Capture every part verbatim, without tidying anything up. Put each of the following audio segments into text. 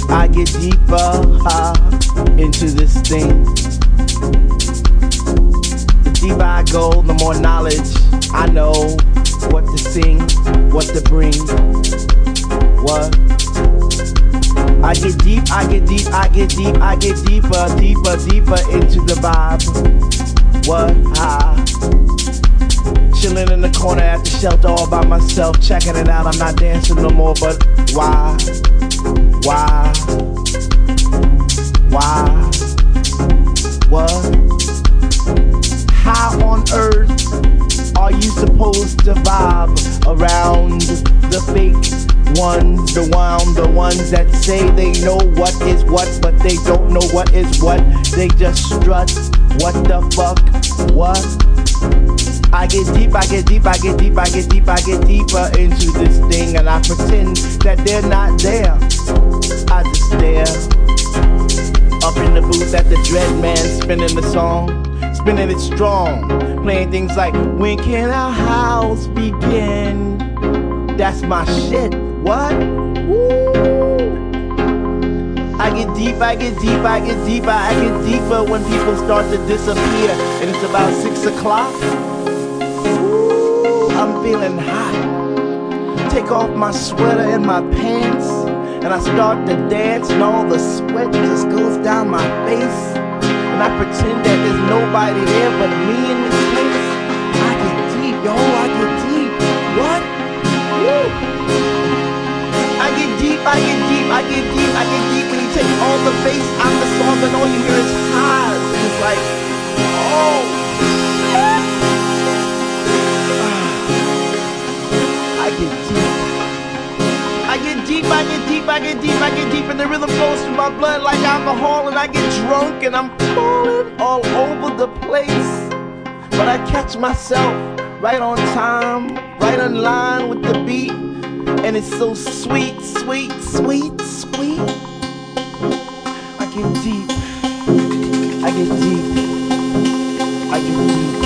I get deeper uh, into this thing. The deeper I go, the more knowledge I know. What to sing, what to bring. What? I get deep, I get deep, I get deep, I get deeper, deeper, deeper into the vibe. What? Ah. Chilling in the corner at the shelter all by myself, checking it out. I'm not dancing no more, but why? Why? Why? What? How on earth are you supposed to vibe around the fake ones, the one, the ones that say they know what is what, but they don't know what is what? They just strut. What the fuck? What? I get deep, I get deep, I get deep, I get deep, I get deeper into this thing, and I pretend that they're not there. I just stare up in the booth at the Dread Man spinning the song, spinning it strong, playing things like when can our house begin? That's my shit. What? Woo! I get deep, I get deep, I get deeper, I get deeper when people start to disappear, and it's about six o'clock. Ooh, I'm feeling hot. Take off my sweater and my pants, and I start to dance, and all the sweat just goes down my face, and I pretend that there's nobody there but me in this place. I get deep, yo, I get deep. What? Woo! I get deep, I get deep, I get deep, I get deep. When you take all the bass out of the song and all you hear is highs. It's like, oh. I get deep. I get deep, I get deep, I get deep, I get deep. And the rhythm flows through my blood like alcohol. And I get drunk and I'm falling all over the place. But I catch myself right on time, right on line with the beat. And it's so sweet, sweet, sweet, sweet. I get deep. I get deep. I get deep.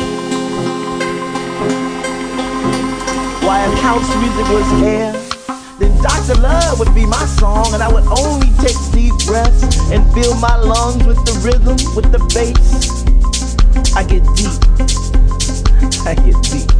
Why if house music was air, then Doctor Love would be my song, and I would only take deep breaths and fill my lungs with the rhythm, with the bass. I get deep. I get deep.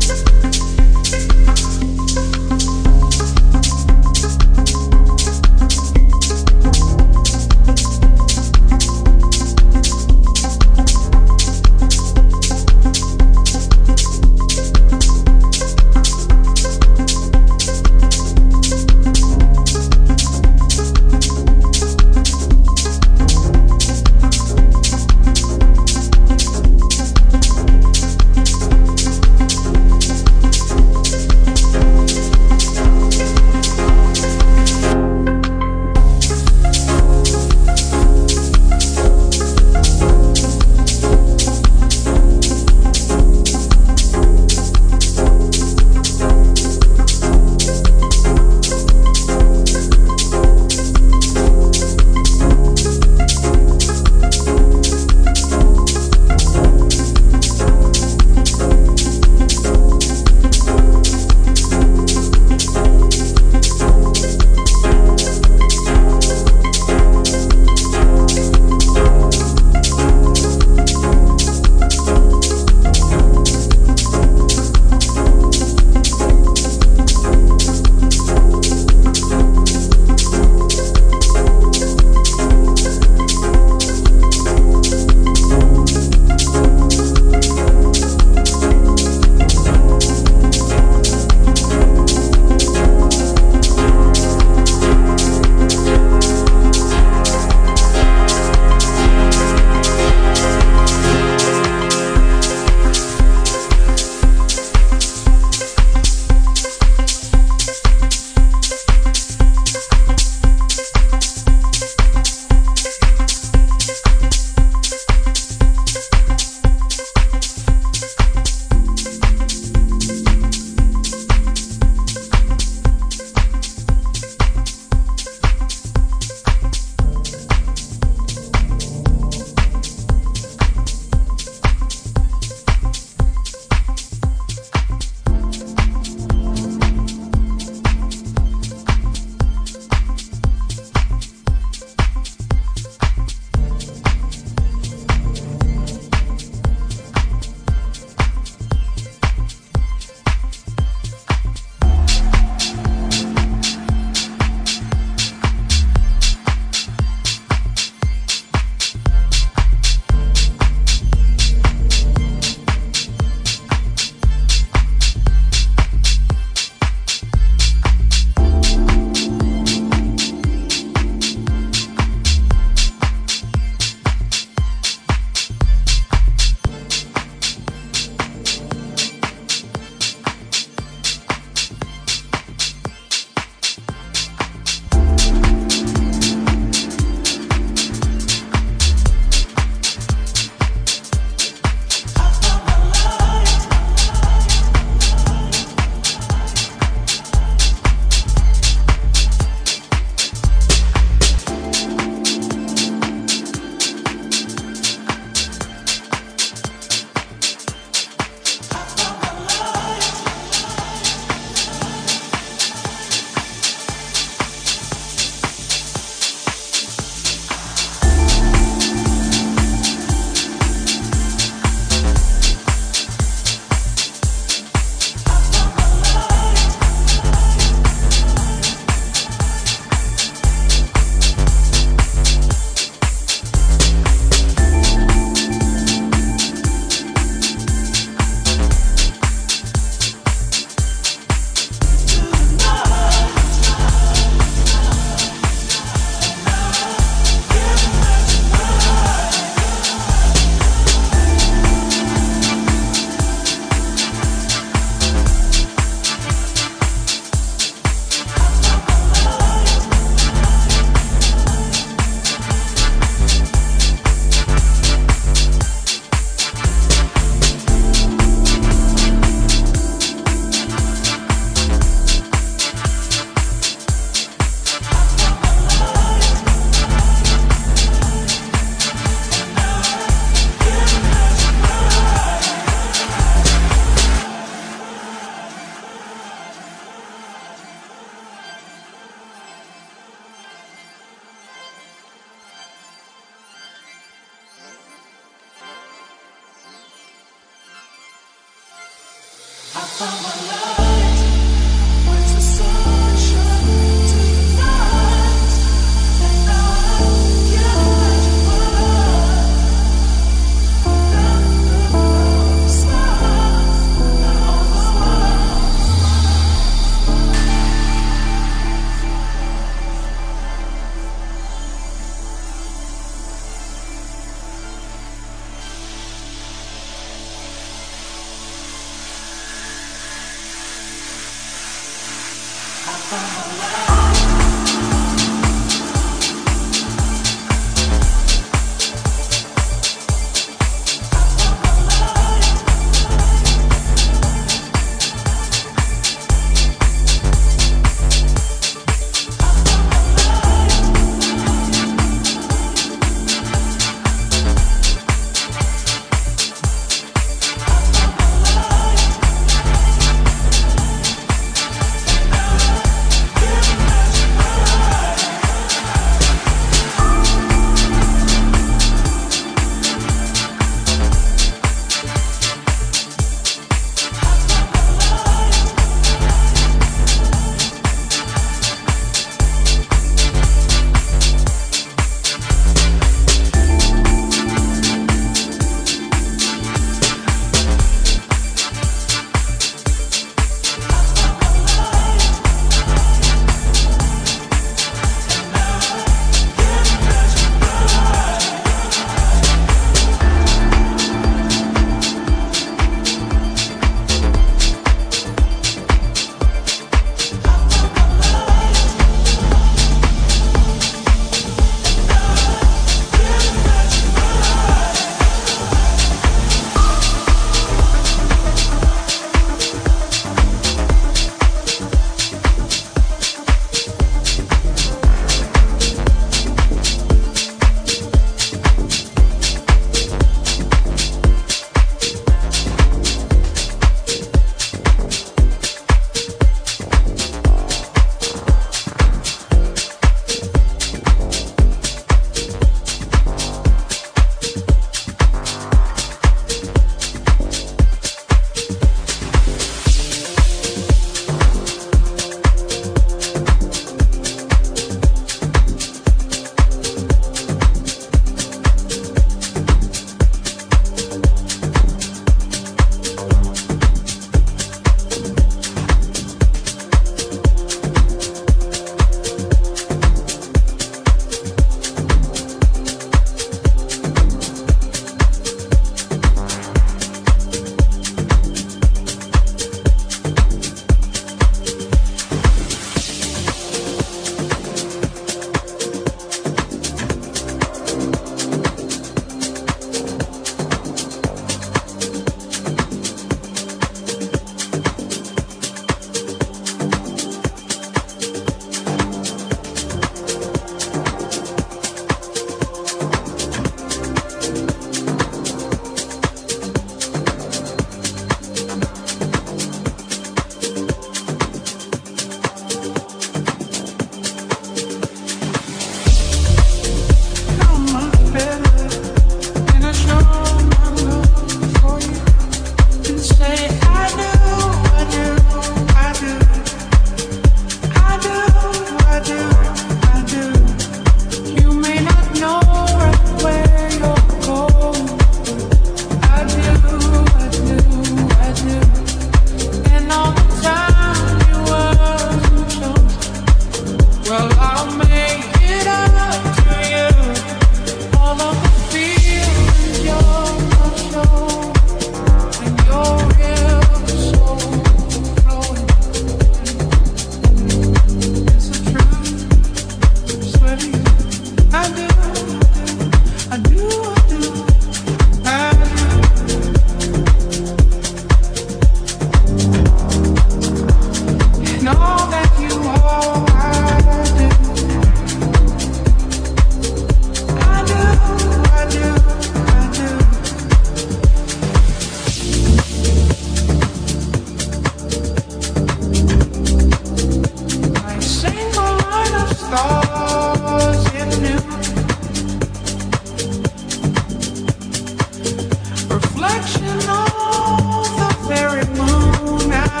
Reflection of the very moon.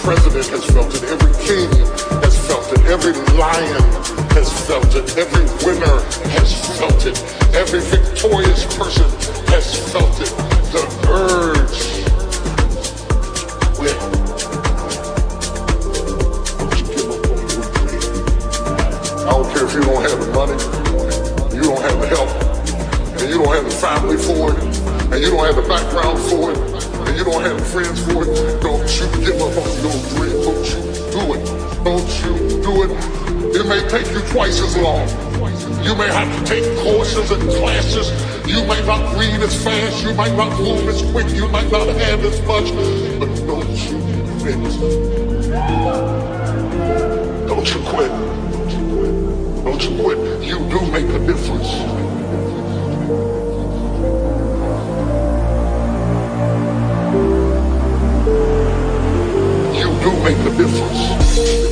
president has felt it, every king has felt it, every lion has felt it, every winner has felt it, every victorious person has felt it. The urge with I don't care if you don't have the money, you don't have the help, and you don't have the family for it, and you don't have the background for it, and you don't have the friends for it. Don't you give up on your dream. Don't you do it. Don't you do it. It may take you twice as long. You may have to take courses and classes. You might not read as fast. You might not move as quick. You might not have as much. But don't you quit. Don't you quit. Don't you quit. You do make a difference. You do make a difference.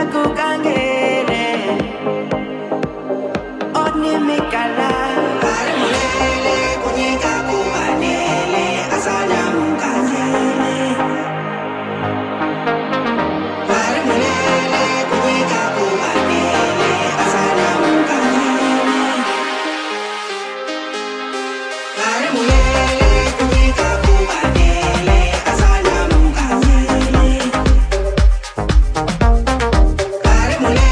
Pare mulher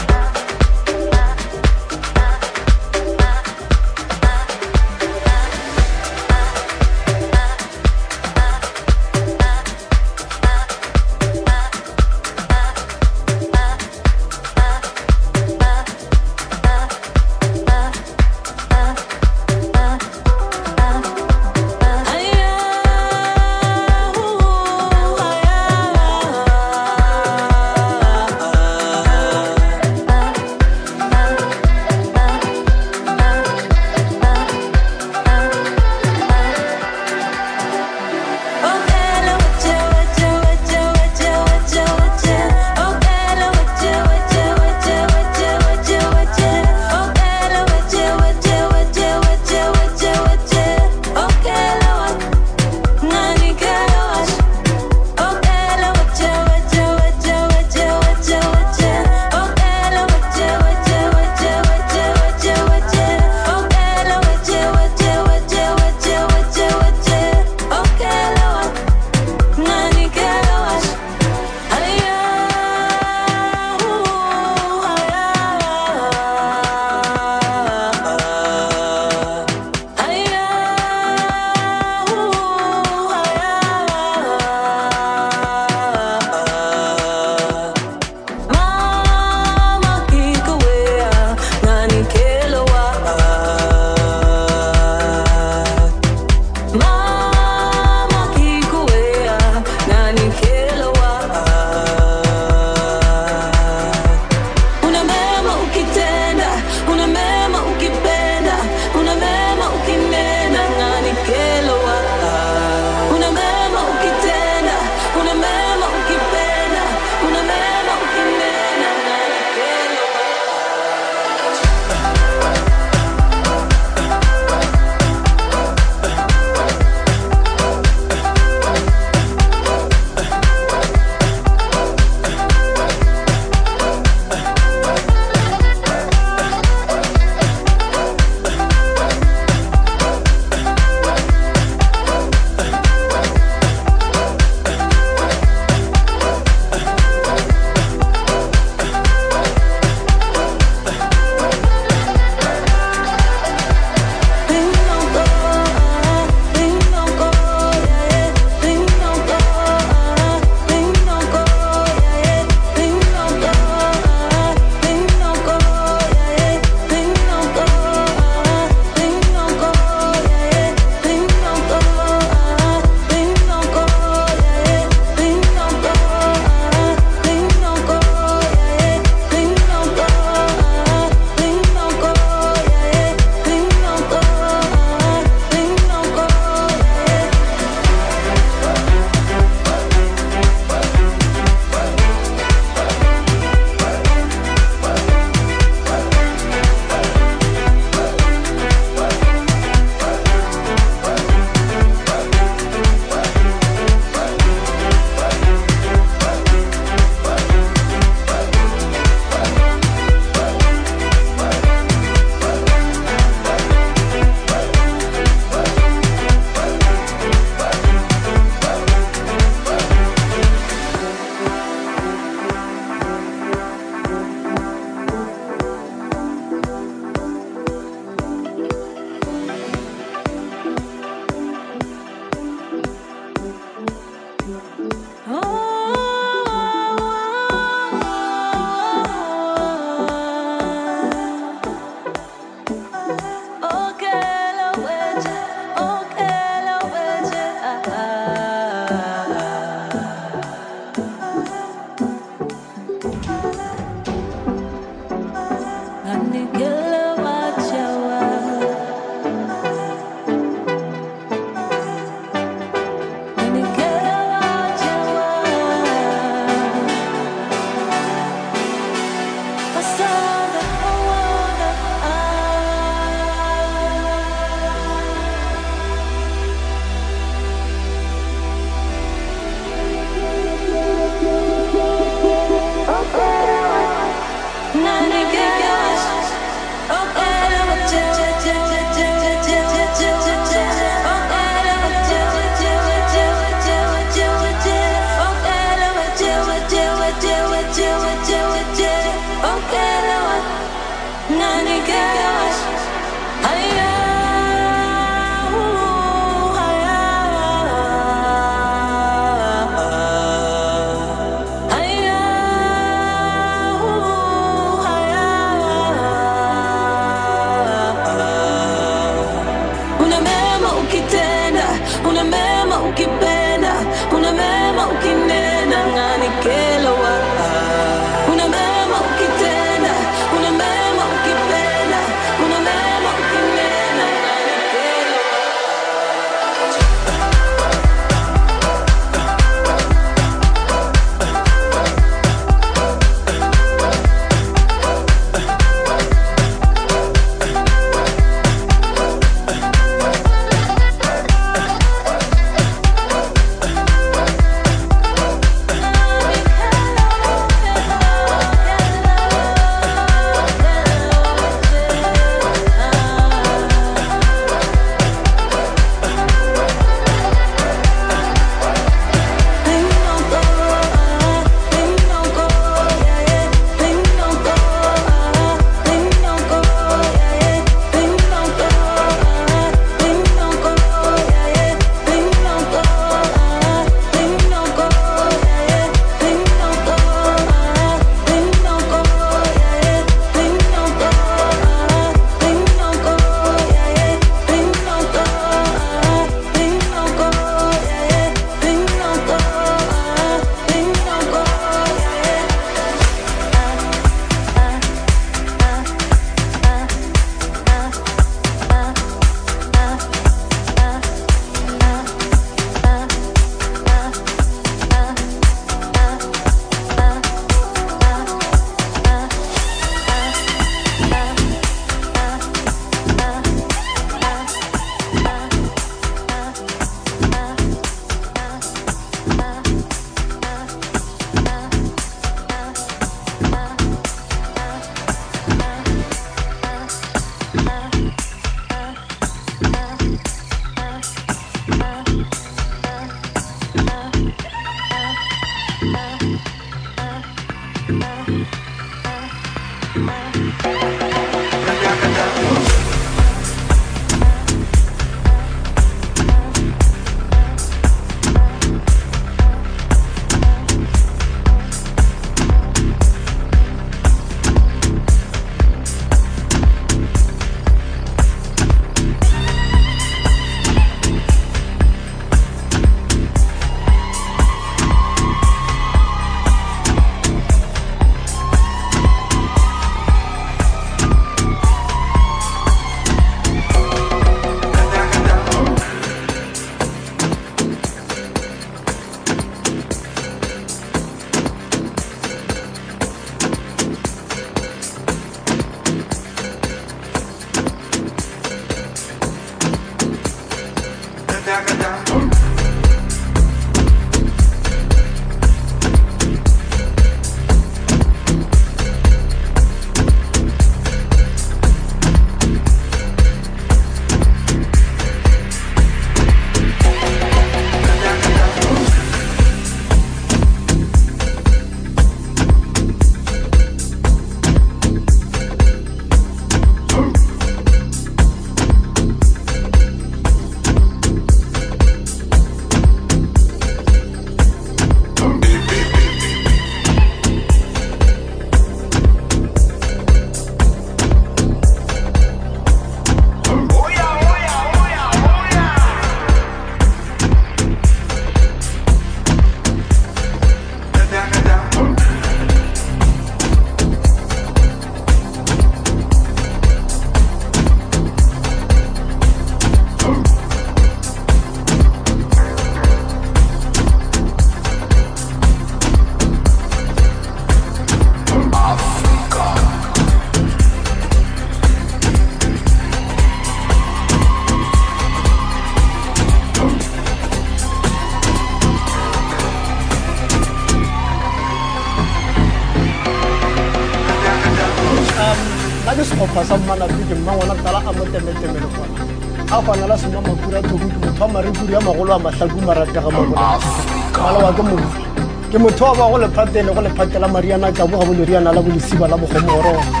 Pasamana kuke mangwana tala amotemete mele kwa afa nala sima makura to kuke motho marikuri ya magolo a mahlaku marata ga magolo mala wa ke mo ke motho ba go le phatele go le phatela Mariana ka bo ga bo le riana la bo le siba la bogomoro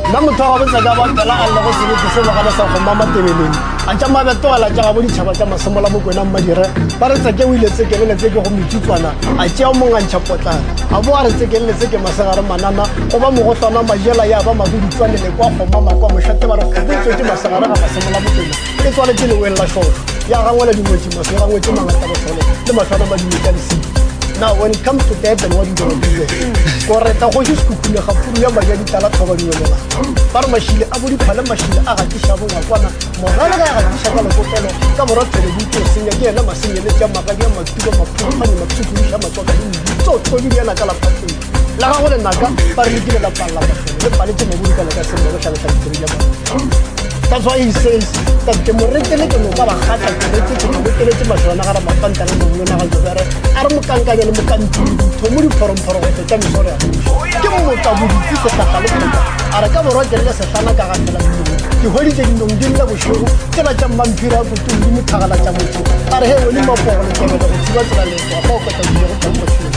nna motho wa botsa ka batela a lle go sebetse se bagala sa go mama tebeleng a tša mabeto a la tša ga bo ditšhaba tša masemola mokwena mmadire ba re tsake o ile tsekeleletse ke go metsutswana a tšea mongantšha potlana a bo a re tsekeleletse ke masegare manana go ba mogotlwana majela ya ba mabudutswanele kwa kgomama kwa mošate ba re kgobotswetse masegare ga masemola mokwena e tswaletse leweng la šošo ya gangwela dingwetši mase ya gangwetse mangata botlhole le matlhwana ba dinetša lesedi. Now, when it comes to that, then what are you going to do there? Correct, I just cook in the Hapuya, my young Tala Tobago. Parmashile, I would call a machine, I had to shovel a one. Morana, I had to shovel a hotel, come out to the weekend, sing again, I'm a singer, the Jamaica, my two of my two money, my two Shama, so to you and a Calapatu. La Hole Naga, Parigina La Pala, the Palitin of Wuka, that's why he says that the Morricane no Baba had a related to the Wikileaks Masonara Makanta and Munavara, Armukanka and Mukantu, Tomuri Forum for the Tamisora. Kimuta would be the Takalaka, Arakama Roger, Sanaka, the holiday in Dunda was show, Telacham Mampira to Mutala Jamuchi, are here Lima for the Kevin of Switzerland, a pocket of the Machine.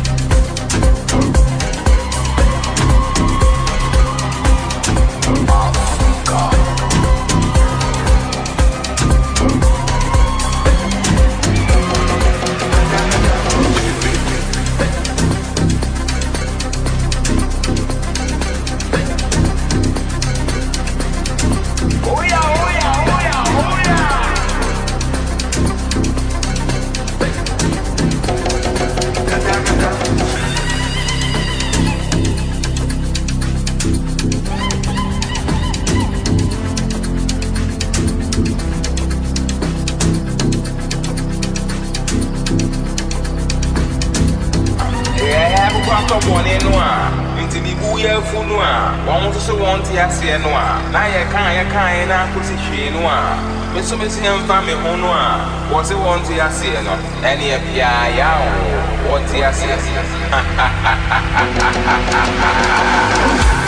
So missing and family Honua was a one to your say, no, any of ya, what to your say.